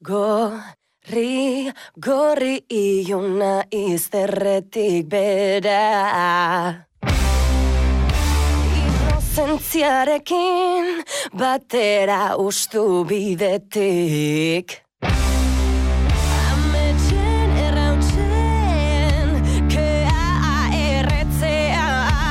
Gorri, gorri iluna izterretik bera. Inozentziarekin batera ustu bidetik. Ametxen errautxen kea erretzea.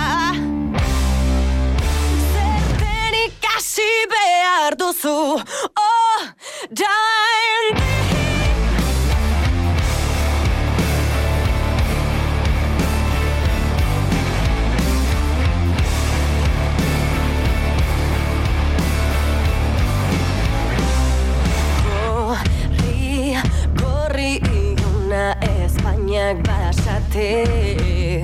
Zerten ikasi behar duzu, oh, darn. Espainiak basate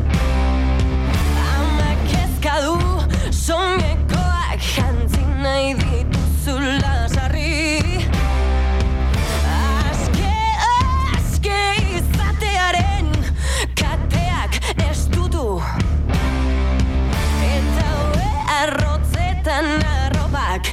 Amak ezkadu soinekoak jantzi nahi dituzula sarri Aske izatearen kateak estutu Eta hoe arrotzetan arrobak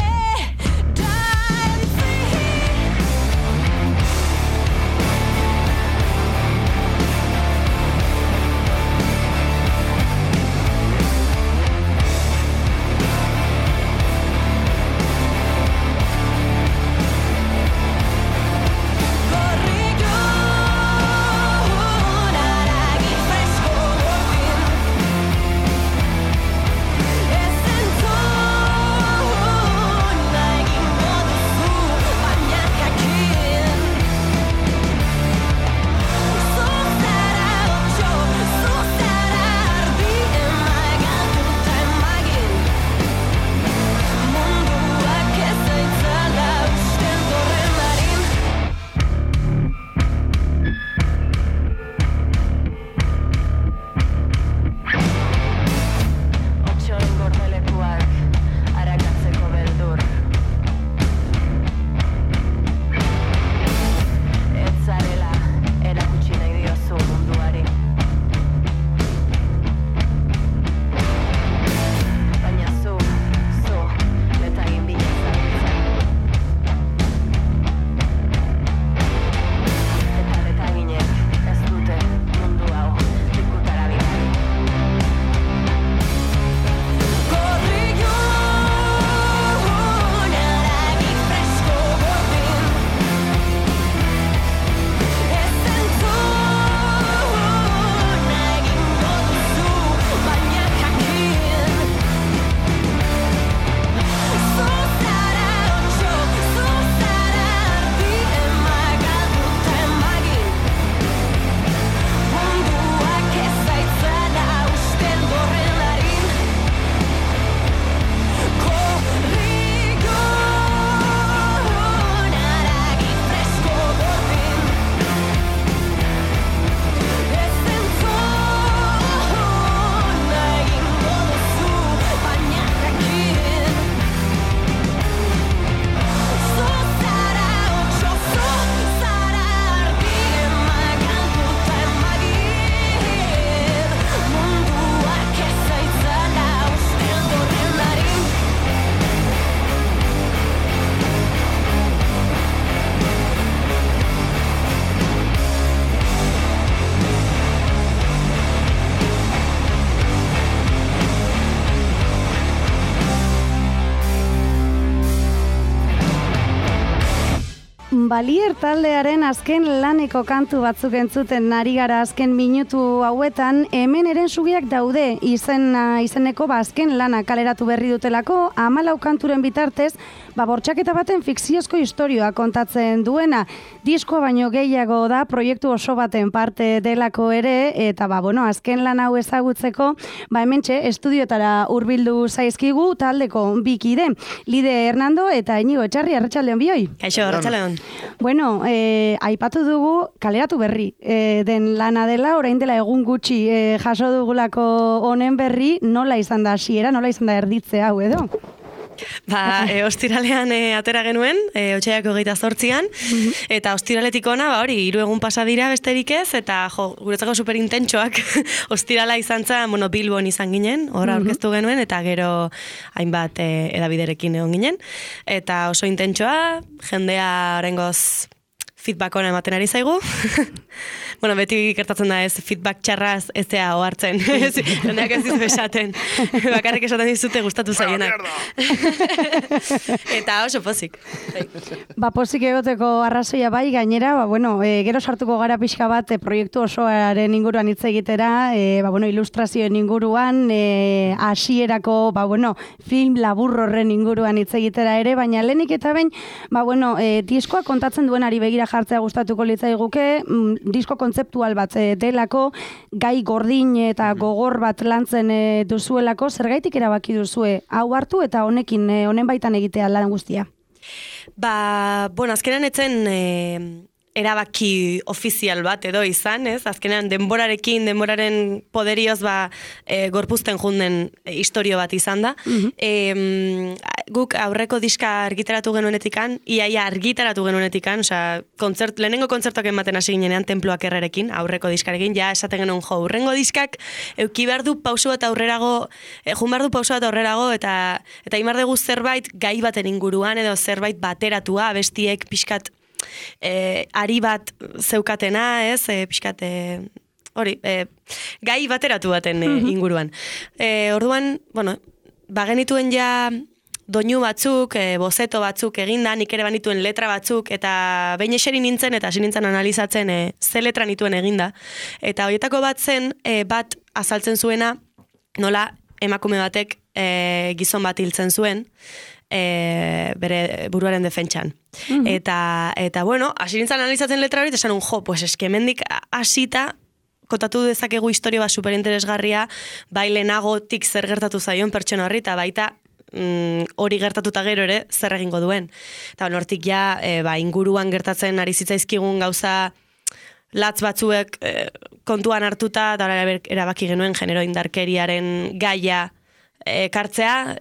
Balier taldearen azken laneko kantu batzuk entzuten ari gara azken minutu hauetan, hemen eren sugiak daude izeneko azken lana kaleratu berri dutelako, 14 kanturen bitartez, bortxaketa baten fikziozko istorioa kontatzen duena. Diskoa baino gehiago da, proiektu oso baten parte delako ere, eta azken lan hau ezagutzeko, hementxe estudioetara hurbildu zaizkigu taldeko bikide, Lide Hernando eta Inigo Etxarri, arratsaldeon bioi. Kaixo, arratsaldeon. Bueno, aipatu dugu kaleratu berri den lana dela, orain dela egun gutxi jaso dugulako honen berri, nola izan da hasiera, nola izan da erditze hau edo? Ostiralean atera genuen, Otsaiak 28an, eta ostiraletik ona, hori, 3 egun pasa dira besterik ez, eta guretzako superintentsoak ostirala izan zen, Bilbon izan ginen, horra aurkeztu genuen, eta gero hainbat edabiderekin egon ginen, eta oso intentsoa, jendea oraingoz feedback ona ematen ari zaigu. Beti gertatzen da ez, feedback txarraz ez zea ohartzen. Jendeak ez dizu esaten. Bakarrik esaten dizute gustatu zaienak. Eta oso pozik. Pozik egoteko arrazoia bai, gainera, gero sartuko gara pixka bat proiektu osoaren inguruan hitz egitera, ilustrazioen inguruan, hasierako, film labur horren inguruan hitz egitera ere, baina lehenik eta behin, diskoa kontatzen duenari begira jartzea gustatuko litzaiguke, disko kontzeptual bat delako, gai gordin eta gogor bat lantzen duzuelako, zergaitik erabaki duzue hau hartu eta honen baitan egitea lan guztia? Azkenan etzen erabaki ofizial bat edo izan, ez? Azkenean denboraren poderioz gorpuzten junden historio bat izan da. Guk aurreko diska argitaratu genuenetikan, iaia argitaratu genuenetikan, lehenengo kontzertuak ematen hasi ginenean Tenpluak Errerekin, aurreko diskarekin, ja esaten genuen urrengo diskak euki behar du pauso bat aurrerago, eta imar dugu zerbait gai baten inguruan, edo zerbait bateratua, bestiek pixkat ari bat zeukatena, ez, pixkat, gai bateratu baten inguruan. Orduan, bagenituen ja doinu batzuk, bozeto batzuk eginda, nik ere banituen letra batzuk, eta behin eseri nintzen, eta hasi nintzen analizatzen ze letra nituen eginda. Eta horietako bat zen, bat azaltzen zuena, nola emakume batek gizon bat hiltzen zuen, bere buruaren defentsan. Eta hasi nintzen analizatzen letra hori, eta esan pues eske hemendik hasita kontatu dezakegu historio bat superinteresgarria, bai lehenagotik zer gertatu zaion pertsona horri, eta baita hori gertatuta gero ere zer egingo duen. Eta hortik ja, inguruan gertatzen ari zitzaizkigun gauza latz batzuek kontuan hartuta, eta erabaki genuen genero indarkeriaren gaia kartzea,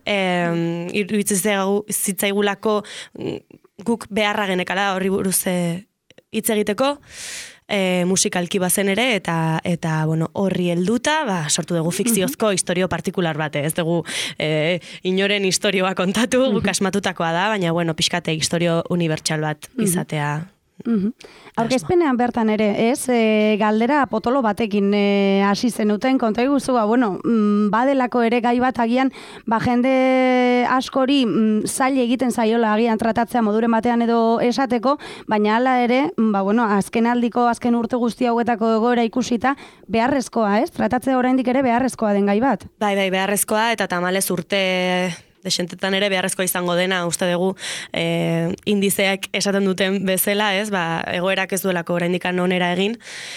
iruditzen zitzaigulako guk beharra genekala horri buruz hitz egiteko, musikalki bazen ere, eta horri helduta, sortu dugu fikziozko historio partikular bate, ez dugu inoren historioa kontatu, guk asmatutakoa da, baina pixkate historio unibertsal bat izatea. Aurkezpenean bertan ere, ez, galdera potolo batekin hasi zenuten, konta iguzu, badelako ere gai bat agian, jende askori zaila egiten zaiola agian tratatzea moduren batean edo esateko, baina hala ere, azken urte guzti hauetako egoera ikusita, beharrezkoa, ez? Tratatzea oraindik ere beharrezkoa den gai bat. Bai, beharrezkoa, eta tamalez urte desentetan ere beharrezkoa izango dena, uste dugu indizeak esaten duten bezala, ez, egoerak ez duelako oraindik onera egin.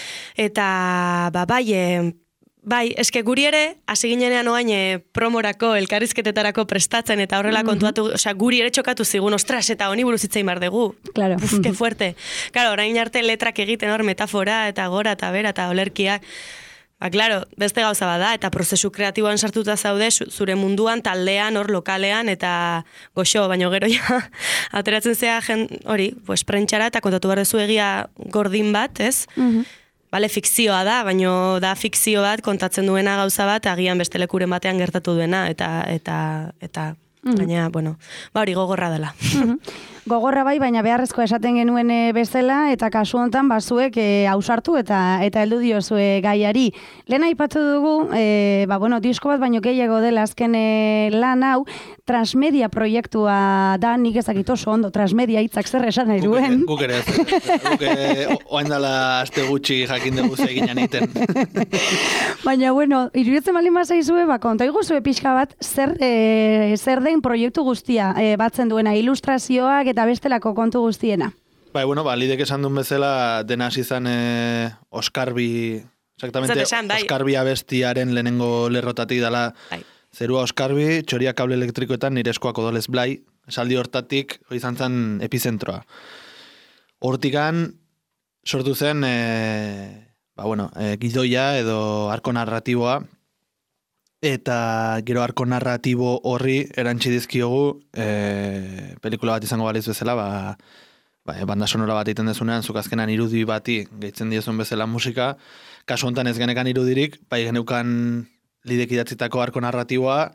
Eta, bai, eske guri ere, hasi ginenean oain promorako, elkarrizketetarako prestatzen, eta horrela kontuatu, guri ere txokatu zigun, ostras, eta honi buruz hitzein bar dugu. Claro. Que fuerte. Claro, orain arte letrak egiten hor metafora, eta gora, eta bera, eta olerkiak. Claro, beste gauza bada, eta prozesu kreatiboan sartuta zaude, zure munduan, taldean, hor lokalean, eta goxo, baino gero ja, ateratzen zea hori, prentxara, eta kontatu behar duzu egia gordin bat, ez? Bale, fikzioa da, baino da fikzio bat, kontatzen duena gauza bat, agian beste lekuren batean gertatu duena, eta baina, hori gogorra dela. Gogorra bai, baina beharrezkoa esaten genuen bezala, eta kasu honetan zuek ausartu eta heldu diozue gaiari. Lehen aipatu dugu, disko bat baino gehiago dela azken lan hau, transmedia proiektua da, nik ezakit oso ondo, transmedia hitzak zer esan nahi duen. Guk ere, oain dela aste gutxi jakin dugu zeginan iten. Baina, iruditzen baldin bazaizue, konta iguzue pixka bat, zer den proiektu guztia batzen duena, ilustrazioak eta bestelako kontu guztiena. Lidek esan duen bezala dena hasi izan Oskarbi, exactamente, Oskarbi abestiaren lehenengo lerrotatik dela Zerua Oskarbi, txoria kable elektrikoetan nire eskoak odolez blai, esaldi hortatik izan zen epizentroa. Hortikan sortu zen gidoia edo arko narratiboa, eta gero arko narratibo horri erantzi dizkiogu pelikula bat izango baliz bezala, banda sonora bat egiten dezunean, zuk azkenan irudi bati gehitzen diezun bezala musika, kasu honetan ez genekan irudirik, bai geneukan lidek idatzitako arko narratiboa,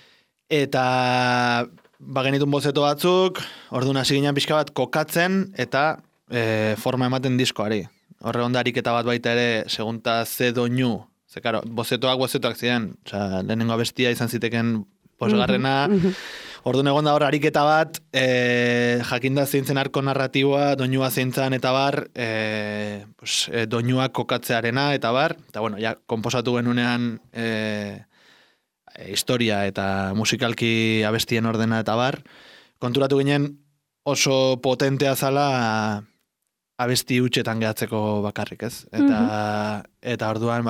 eta genitun bozeto batzuk, orduan hasi ginen pixka bat kokatzen, eta forma ematen diskoari. Horre ondarik eta bat baita ere, segunta ze doinu, ze karo, bozetoak ziren, oza, lehenengo abestia izan ziteken posgarrena, orduan egon da hor ariketa bat, jakinda zeintzen arko narratiboa, doinua zeintzan eta bar, doinuak kokatzearena eta bar, eta bueno, ja, komposatu genunean historia eta musikalki abestien ordena eta bar, konturatu ginen oso potentea zala abesti hutsetan gehatzeko bakarrik, ez? Eta orduan,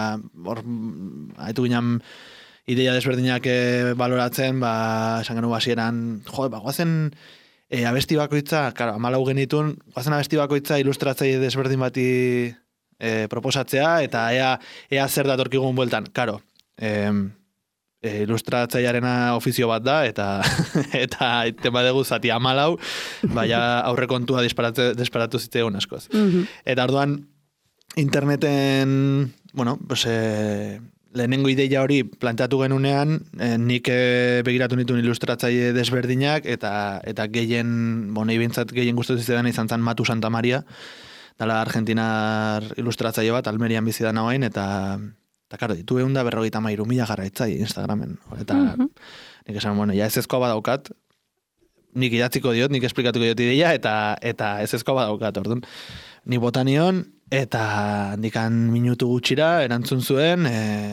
haitu ginen ideia desberdinak baloratzen, esan genuen basieran, guazen abesti bakoitza, karo, 14 genitun, guazen abesti bakoitza ilustratzaile desberdin bati proposatzea, eta ea zer datorkigun bueltan. Karo, ilustratzailearena ofizio bat da, eta tema dugu zati 14, baina aurrekontua disparatu zitzegun askoz. Eta orduan, interneten, bueno, pues, lehenengo ideia hori planteatu genunean, nik begiratu nituen ilustratzaile desberdinak, eta gehien, bueno, ibintzat gehien guztu zizetan izan zen Matu Santamaria, dala argentinar ilustratzaile bat, Almerian bizi da nagoain, eta karo, ditu 153.000 jarraitzai Instagramen. Eta nik esan, bueno, ja ezezkoa badaukat, nik idatziko diot, nik esplikatuko diot ideia, eta ezezkoa badaukat, orduan. Ni botanion, eta handikan minutu gutxira, erantzun zuen,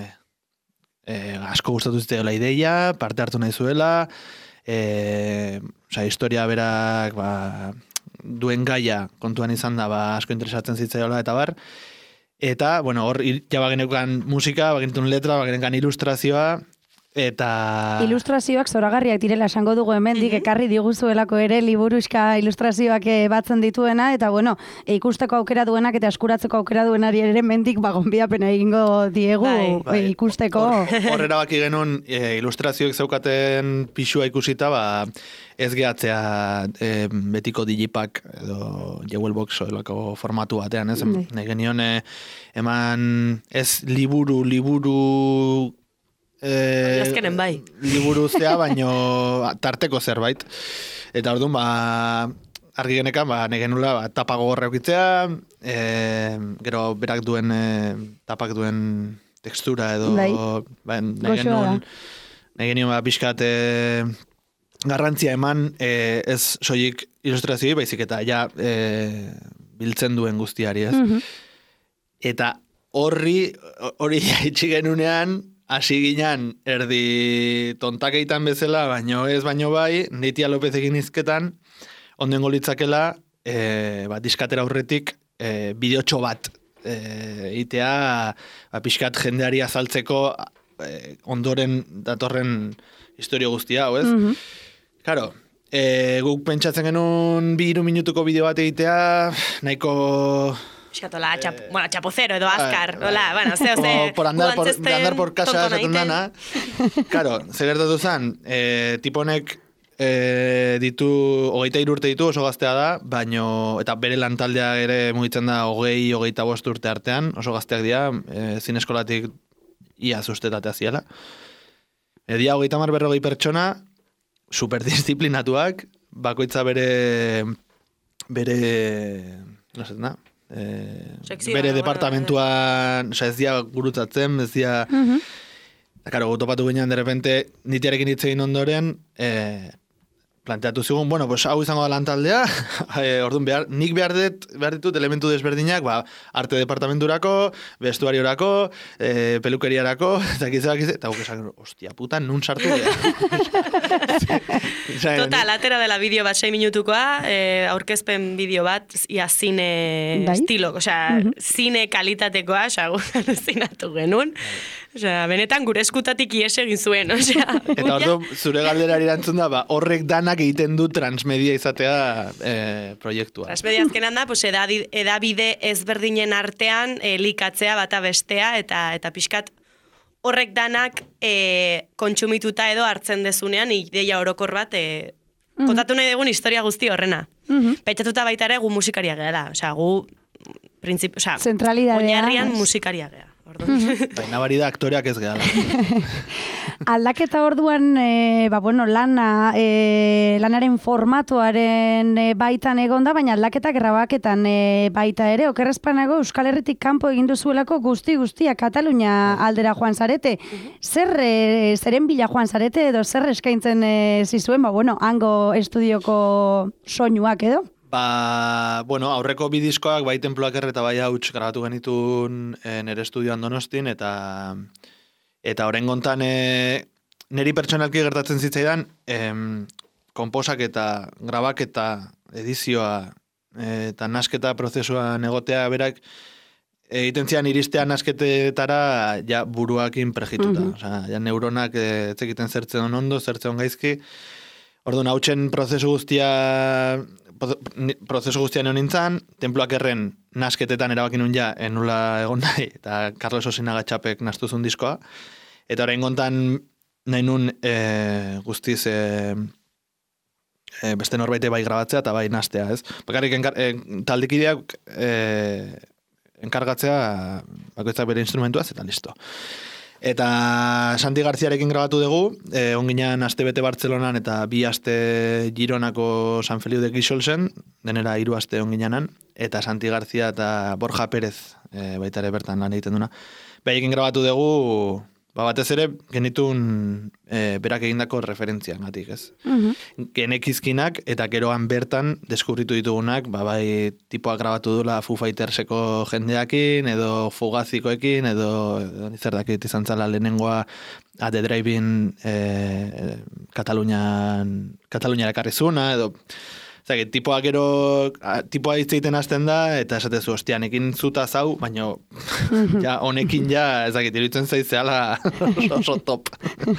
asko gustatu ziteola ideia, parte hartu nahi zuela, historia berak duen gaia kontuan izan da, asko interesatzen zitzaiola, eta bar, eta, bueno, hor, ja bagenekan musika, bagenetun letra, bagenekan ilustrazioa, eta... Ilustrazioak zoragarriak direla esango dugu hemendik, ekarri diguzuelako ere liburuxka ilustrazioak batzen dituena, eta bueno, ikusteko aukera duenak eta eskuratzeko aukera duenari ere mendik gonbidapena egingo diegu ikusteko. Horrera baki genuen ilustrazioek zeukaten pixua ikusita, ez gehatzea betiko digipak edo Jewelbox oelako formatu batean, ez? Nahi genion eman ez liburu Azkenen bai. Liburuztea, baino tarteko zerbait. Eta orduan, argi genekan, negenula tapa gogorra eukitzea, gero berak duen tapak duen tekstura edo nahi genuen pixkat garrantzia eman ez soilik ilustrazioi, baizik eta ja biltzen duen guztiari, ez? Eta hori itxi genunean hasi ginen erdi tontakeitan bezala, baino bai, Neitia López egin izketan, ondengo litzakela, diskatera aurretik, bideotxo bat, itea, pixkat jendeari azaltzeko, ondoren datorren historio guztia, hau ez? Claro, guk pentsatzen genuen 2-3 minutuko bideo bat egitea, nahiko... Eskatola, txapocero edo azkar, hola, bueno, zeo, por andar por casa esaten dana. Claro, zegertatu zen, tiponek ditu, 23 urte ditu, oso gaztea da, baino, eta bere lantaldea ere mugitzen da 20-25 urte artean, oso gazteak dira, zineskolatik ia zustetatea ziala. Dia 30-40 pertsona, superdisciplinatuak, bakoitza bere, no sé, na? Bere departamentuan, ez dia gurutzatzen, ez dia... Karo, topatu ginean, de repente, nitiarekin hitz egin ondoren, planteatu zigun, bueno, pues hau izango da lantaldea, orduan nik behar ditut elementu desberdinak, arte departamenturako, vestuariorako, pelukeriarako, eta guk esan, ostia puta, nun sartu dira. Total, atera dela bideo bat 6 minutukoa, aurkezpen bideo bat, ia zine estilo, osea, zine kalitatekoa, osea, guztan zinatu genuen, osea, benetan gure eskutatik ies egin zuen, osea. Eta ordu, zure galderari erantzun da, horrek danak egiten du transmedia izatea proiektua. Transmedia azkenan da, pues, edabide ezberdinen artean likatzea bata bestea, eta pixkat horrek danak kontsumituta edo hartzen dezunean ideia orokor bat kontatu nahi dugun historia guzti horrena. Pentsatuta baita ere gu musikaria gehala. Osea, gu oinarrian musikaria geha. Baina bari da aktoreak ez gehala. Aldaketa orduan, lanaren formatuaren baitan egonda, baina aldaketa grabaketan baita ere, okerrezpanago Euskal Herritik kanpo egin duzuelako guztia Katalunia aldera joan zarete. Zeren bila joan zarete edo zer eskaintzen zizuen, hango estudioko soinuak edo? Aurreko bidiskoak bai Tenpluak Erre eta bai Hauts grabatu genitun nere estudioan Donostin, eta oraingontan neri pertsonalki gertatzen zitzaidan konposak eta grabak eta edizioa eta nasketa prozesuan egotea berak egiten zian iristea nasketetara ja buruakin prejituta. Osea, ja neuronak ez egiten zertzen ondo, zertzen gaizki. Orduan, Hautsen prozesu guztian egon nintzen, Tenpluak Erren nasketetan erabakin nun ja, enula egon nahi, eta Carlos Osinaga Txapek nastuzun diskoa. Eta orain gontan nahi nun guztiz beste norbaite bai grabatzea eta bai nastea, ez? Bakarrik taldekideak enkargatzea bakoitzak bere instrumentuaz eta listo. Eta Santi Garziarekin grabatu dugu, onginan aste bete Bartzelonan eta 2 aste Gironako San Feliu de Guixolsen, denera 3 aste onginanan, eta Santi Garzia eta Borja Pérez baita ere bertan lan egiten duna. Baiekin grabatu dugu, batez ere genitun berak egindako referentzian gatik, ez? Genekizkinak eta geroan bertan deskubritu ditugunak, bai tipoak grabatu dula Foo Fighterseko jendeakin, edo Fugazikoekin, edo zer dakit izan zala lehenengoa At the Drive-In Kataluniara karrizuna, edo tipoa hitz egiten hasten da, eta esatezu, ekin zuta zau, baina honekin iruditzen zaizeala oso top.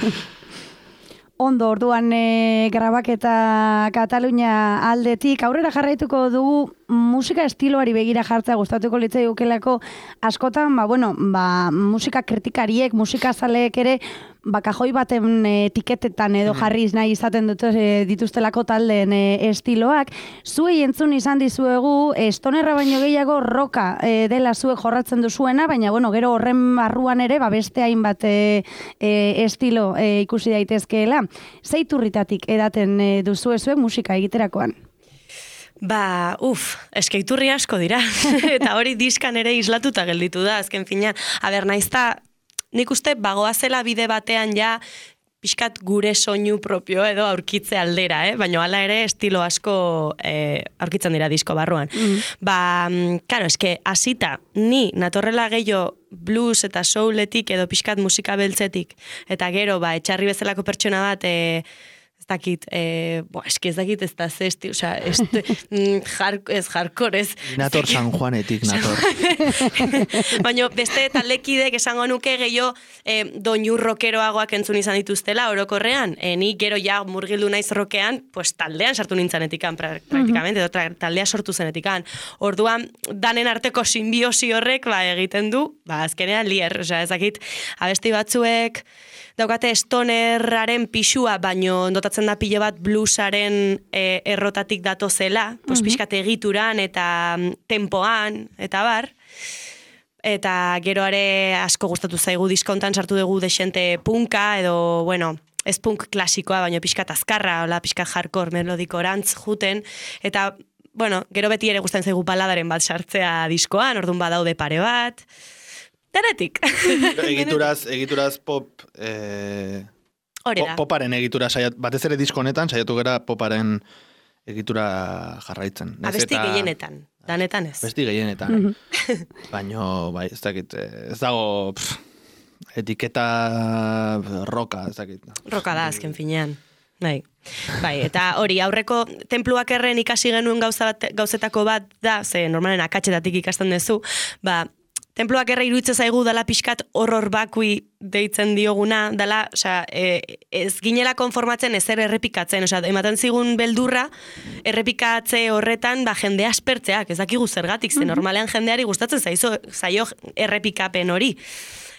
Ondo, orduan grabaketa Katalunia aldetik, aurrera jarraituko dugu musika estiloari begira jartzea gustatuko litzai gukelako askotan, musika kritikariek, musika zaleek ere, kajoi baten etiketetan edo jarriz nahi izaten dituztelako taldeen estiloak. Zuei entzun izan dizuegu, stonerra baino gehiago roka dela zuek jorratzen duzuena, baina gero horren barruan ere beste hainbat estilo ikusi daitezkeela. Zeiturritatik edaten duzue zuek musika egiterakoan? Eskeiturri asko dira. Eta hori diskan ere islatuta gelditu da, azken finean. Naizta, nik uste bagoazela bide batean ja pixkat gure soinu propio edo aurkitze aldera, baina hala ere estilo asko aurkitzen dira disko barruan. Claro, eske hasita ni natorrela gehiago blues eta souletik edo pixkat musika beltzetik, eta gero etxarri bezalako pertsona bat ez dakit ez da zesti, ez hardcore, ez. Nator San Juanetik, nator. Baina beste taldekidek esango nuke gehiago doinu rockeroagoak entzun izan dituztela orokorrean. Ni gero ja murgildu naiz rockean, pues taldean sartu nintzanetikan praktikamente, edo taldea sortu zenetikan. Orduan, danen arteko simbiosi horrek egiten du, azkenean lier, ez dakit, abesti batzuek daukate stonerraren pixua, baino ondotatzen da pilo bat bluesaren errotatik datozela, pixkat egituran eta tempoan, eta bar. Eta geroare asko gustatu zaigu diskontan sartu dugu desente punka, edo, ez punk klasikoa, baino pixkat azkarra, pixkat hardcore melodikorantz juten, eta, gero beti ere gustatzen zaigu baladaren bat sartzea diskoan, orduan badaude pare bat. Denetik. Egituraz pop poparen egitura batez ere disko honetan saiatu gara poparen egitura jarraitzen. Abesti gehienetan, danetan ez. Abesti gehienetan. Baino, ez dakit, ez dago etiketa roka, ez dakit. Roka da, azken finean. Bai, eta hori, aurreko Tenpluak Erren ikasi genuen gauzetako bat da, ze normalen akatxetatik ikasten duzu, Tenpluak Erre iruditzen zaigu dala pixkat horror bakui deitzen dioguna, dala, ez ginela konformatzen ezer errepikatzen, ematen zigun beldurra, errepikatze horretan, jende aspertzeak, ez dakigu zergatik, ze normalean jendeari gustatzen zaio errepikapen hori.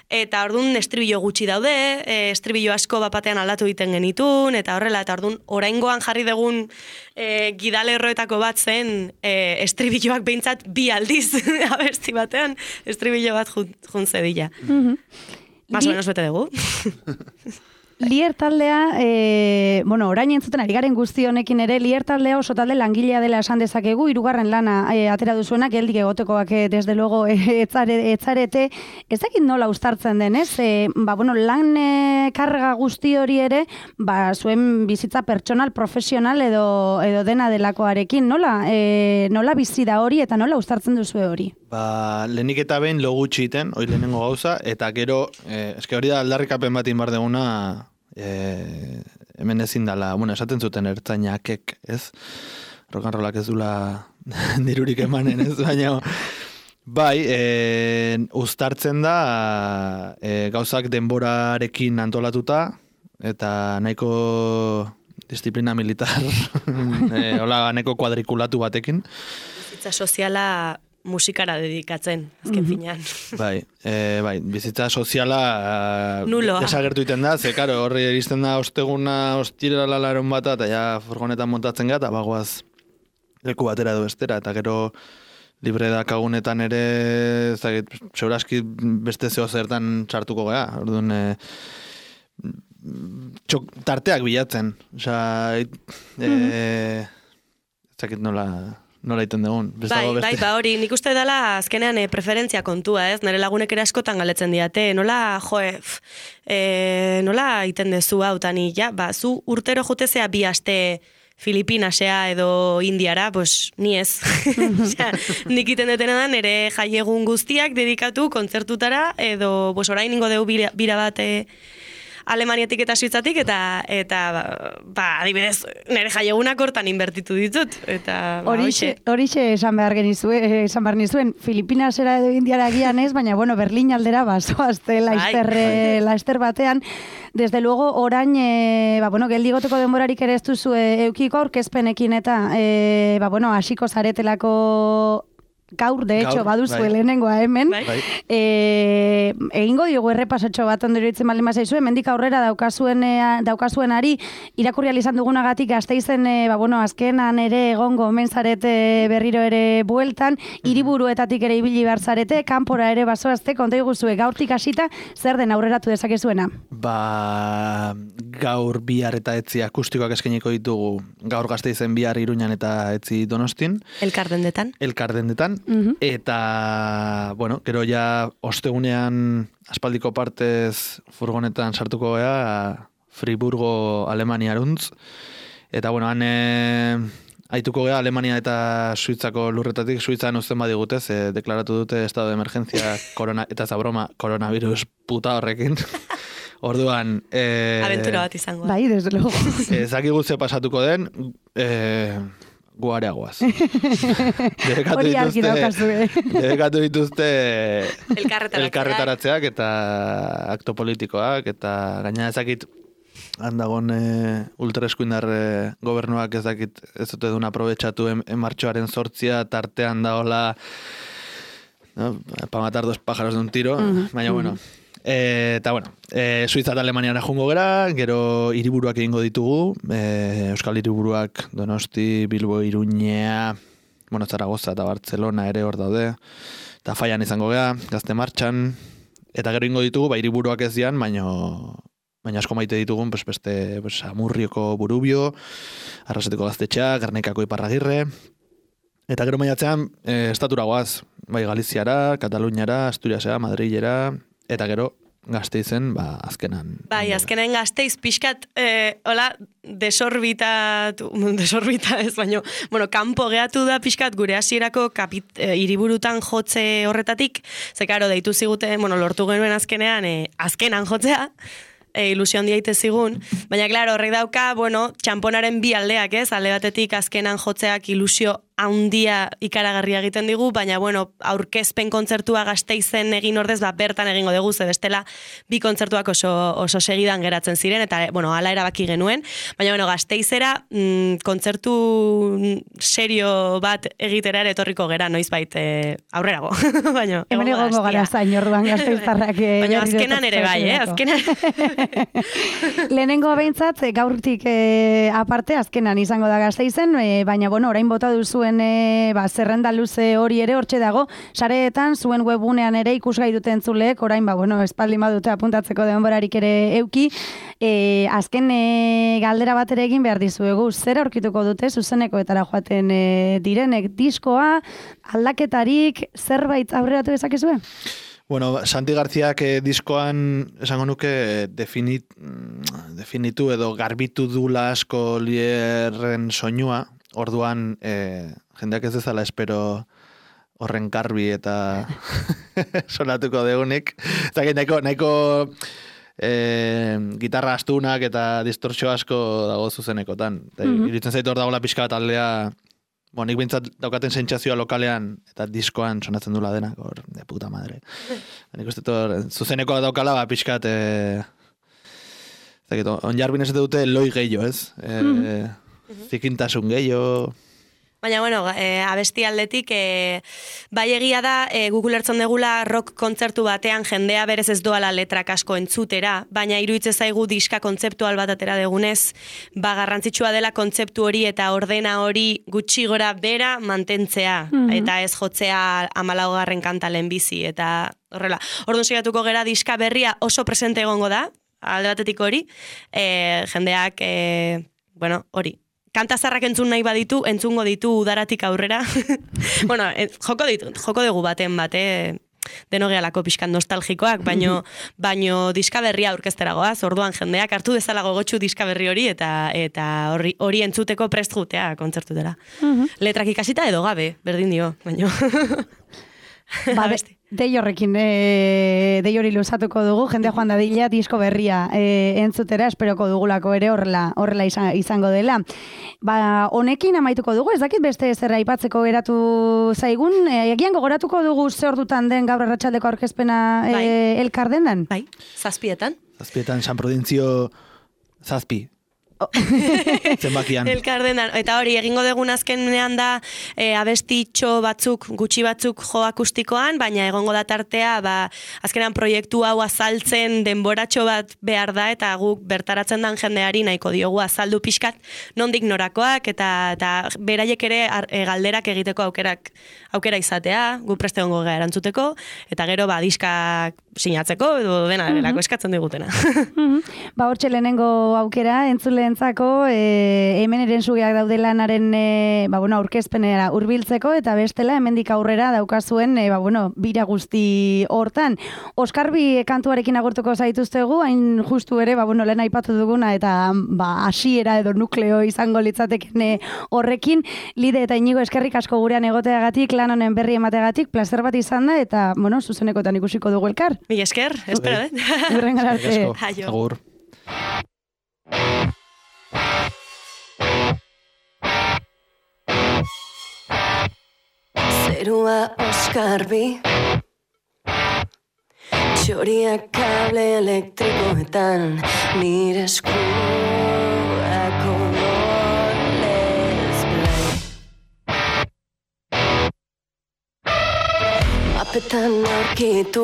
eta orduan estribillo gutxi daude, estribillo asko bapatean aldatu egiten genitun, eta horrela, eta orduan oraingoan jarri dugun gidalerroetako bat zen estribilloak behintzat 2 aldiz abesti batean, estribillo bat juntze dila. Más o menos bete dugu. Lier taldea, orain entzuten ari garen guzti honekin ere, Lier taldea oso talde langilea dela esan dezakegu, 3. lana atera duzuena, geldik egotekoak desde luego etzarete, ez dakit nola uztartzen den, ez? Lan karga guzti hori ere, zuen bizitza pertsonal, profesional edo dena delakoarekin, nola bizi da hori eta nola uztartzen duzue hori? Lehenik eta behin lo gutxi iten, hori lehenengo gauza, eta gero, eske hori da aldarrikapen bat inbar deguna, hemen ezin dala, esaten zuten ertzainakek, ez? Rock'n'rollak ez dula dirurik emanen, ez? Baina, bai, uztartzen da gauzak denborarekin antolatuta, eta nahiko disiplina militar, hola, nahiko kuadrikulatu batekin. Bizitza soziala musikara dedikatzen, azken finean. Bai, bizitza soziala nuloa. Desagertu iten da, ze, karo, horri iristen da osteguna, ostirala laron bata, eta ja furgonetan montatzen gara, eta bagoaz leku batera edo bestera, eta gero libre dakagunetan ere, seguraski beste zeo zertan txartuko gara, orduan, tarteak bilatzen, osea, ezakit nola iten dugun. Bai, hori, nik uste dela azkenean preferentzia kontua, ez? Nire lagunek ere askotan galetzen diate, nola iten dezu hau, tani, zu urtero jutezea 2 aste Filipinasea edo Indiara, pues, ni ez. Nik iten detena da, nire jaiegun guztiak dedikatu kontzertutara, edo, orain ningo dugu bira bat Alemaniatik eta Suitzatik, eta adibidez, nire jaiegunak hortan inbertitu ditut. Horixe esan behar nizuen, Filipinasera edo Indiara gian ez, baina, Berlin aldera bazoazte laester batean. Desde luego, orain, geldigoteko denborarik ere ez duzu eukiko aurkezpenekin eta, hasiko zaretelako gaur, de hecho, baduzue lehenengoa hemen. Egingo diogu errepasatxo bat ondero itzen baldin bazaizue, mendik aurrera daukazuenari irakurri izan dugunagatik Gasteizen, azkenan ere egongo omen zarete berriro ere bueltan, hiriburuetatik ere ibili behar zarete, kanpora ere bazoazte, konta iguzue, gaurtik hasita, zer den aurreratu dezakezuena? Gaur bihar eta etzi akustikoak eskainiko ditugu, gaur Gasteizen bihar Iruñan eta etzi Donostin. Elkardendetan, eta, gero ja ostegunean aspaldiko partez furgonetan sartuko gea Friburgo, Alemaniaruntz, eta, han aituko gea Alemania eta Suitzako lurretatik, Suitzan uzten badigutez, deklaratu dute estado de emergencia eta zabroma coronavirus puta horrekin. Orduan... aventura bat izango. Bai, desde luego. Ezakigu ze pasatuko den, guareagoaz. Debekatu dituzte elkarretaratzeak eta akto politikoak, eta gaina ezakit handagon ultraeskuindar gobernuak ezakit ez dute duen aprobetxatu martxoaren 8 tartean daola pa matar 2 pájaros de un tiro, baina eta Suiza eta Alemaniara jungo gera, gero hiriburuak egingo ditugu, Euskal hiriburuak Donosti, Bilbo, Iruñea, Zaragoza eta Barcelona ere hor daude, eta Faian izango gera, Gazte Martxan, eta gero egingo ditugu, hiriburuak ez dian, baina asko maite ditugun, beste Amurrioko Burubio, Arrasetiko Gaztetxea, Gernikako Iparragirre, eta gero maiatzean estatura goaz, bai Galiziara, Kataluniara, Asturiasera, Madrilera, eta gero Gasteizen, azkenan. Bai, azkenan Gasteiz pixkat, desorbita ez, baina, kanpo gehatu da pixkat gure hasierako hiriburutan jotze horretatik, ze karo, deitu ziguten, lortu genuen azkenan jotzea, ilusio handia ite zigun, baina, klaro, horrek dauka, txamponaren 2 aldeak, ez? Alde batetik azkenan jotzeak ilusio handia ikaragarria egiten digu, baina, bueno, aurkezpen kontzertua Gasteizen egin ordez, bertan egingo dugu, ze bestela bi kontzertuak oso segidan geratzen ziren, eta, bueno, hala erabaki genuen, baina, bueno, Gasteizera kontzertu serio bat egitera ere etorriko gera, noizbait aurrerago. Baina, hemen egongo gara zain orduan Gasteiztarrak. Baina azkenan ere bai, azkenan. Lehenengo behintzat, gaurtik aparte, azkenan izango da Gasteizen, baina, bueno, orain bota duzuen zerrenda luze hori ere hortxe dago, sareetan, zuen webgunean ere ikusgai dute entzuleek, orain, espaldi badute apuntatzeko denborarik ere euki, azken galdera bat ere egin behar dizuegu, zer aurkituko dute zuzenekoetara joaten direnek, diskoa, aldaketarik, zerbait aurreratu dezakezue? Bueno, Santi Garziak diskoan esango nuke definitu edo garbitu dula asko Lierren soinua, orduan jendeak ez dezala espero horren garbi eta sonatuko degunik. Zaki, nahiko gitarra astunak eta distortzio asko dago zuzenekotan. Iritzen zaitu hor dagoela pixka bat aldea, nik bintzat daukaten sentsazioa lokalean eta diskoan sonatzen dula denak, hor, de puta madre. Nik uste zuzenekoa daukala, pixka bat, onjarbin ez dute loi gehiago, ez? Zikintasun gehiago. Baina, bueno, abesti aldetik, bai egia da, Google Earthon degula rock kontzertu batean jendea berez ez doala letrak asko entzutera, baina iruditzen zaigu diska kontzeptual bat atera degunez, garrantzitsua dela kontzeptu hori eta ordena hori gutxi gora bera mantentzea, eta ez jotzea 14. kanta lehenbizi, eta horrela. Orduan sigatuko gera diska berria oso presente egongo da, alde batetik hori, jendeak, bueno, hori. Kanta zarrak entzun nahi baditu, entzungo ditu udaratik aurrera. Bueno, joko dugu baten bate, denogealako pixkan nostalgikoak, baino diska berria aurkezteragoaz, orduan jendeak hartu dezala gogotxu diska berri hori, eta hori entzuteko prest jutea kontzertutera. Letrak ikasita edo gabe, berdin dio, baino. Dei horrekin, dei hori luzatuko dugu, jende joan dadila disko berria entzutera, esperoko dugulako ere horrela izango dela. Honekin amaituko dugu, ez dakit beste zerra aipatzeko geratu zaigun, egian gogoratuko dugu ze ordutan den gaur arratsaldeko aurkezpena elkar dendan? Bai, zazpietan. Zazpietan, San Prudentzio zazpi. Zenbakian. Elkardenan, eta hori egingo dugun azkenean da abestitxo batzuk, gutxi batzuk jo akustikoan, baina egongo da tartea, azkenean proiektu hau azaltzen denboratxo bat behar da, eta guk bertaratzen dan jendeari nahiko diogu azaldu pixkat nondik norakoak, eta beraiek ere galderak egiteko aukera izatea, gu preste egongo gara erantzuteko, eta gero diskak sinatzeko, edo dena delako eskatzen digutena. Hortxe lehenengo aukera, entzuleentzako, hemen eren sugeak daude lanaren aurkezpenera hurbiltzeko, eta bestela hemendik aurrera daukazuen bira guzti hortan. Oskarbi kantuarekin agurtuko zaituztegu, hain justu ere, lehen aipatu duguna, eta hasiera edo nukleo izango litzateken horrekin, Lide eta Inigo eskerrik asko gurean egoteagatik, lan honen berri emateagatik, plazer bat izan da, eta zuzenekotan ikusiko dugu elkar. Mila esker, espero, Urrengar arte. Agur. Zerua oskarbi, txoriak kable elektrikoetan, nire eskuak odolez blai. Mapetan aurkitu,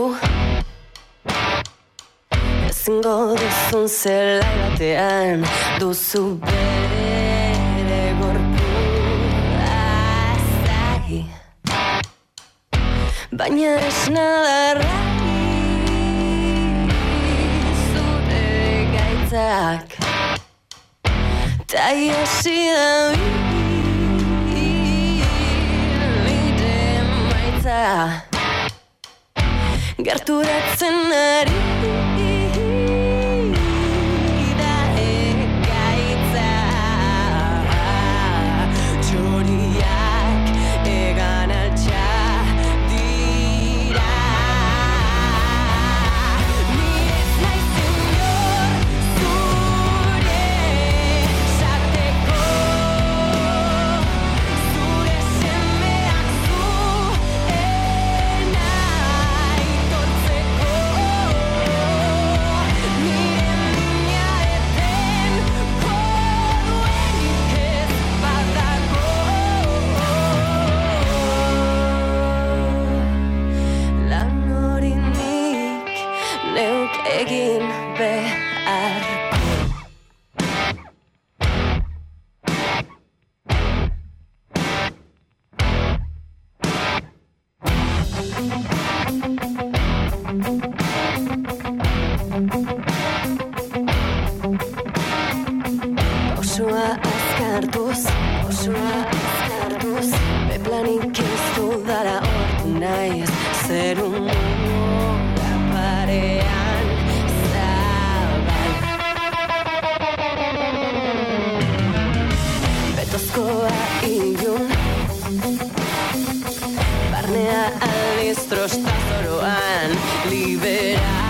ezingo duzun zelai batean, duzu bere gorpua zai. Baina esnadarra zure gaitzak, ta iesi nire maitza, gerturatzen ari da ekaitza. Txoriak egan altxa dira. Nire ez naiz inor zure esateko, zure beharko. Osoa azkartuz, beplanik ez dudala hortu naiz, zeru mugura parean zabal. Betozkoa ilun, barnea aldiz trostazoroan, libera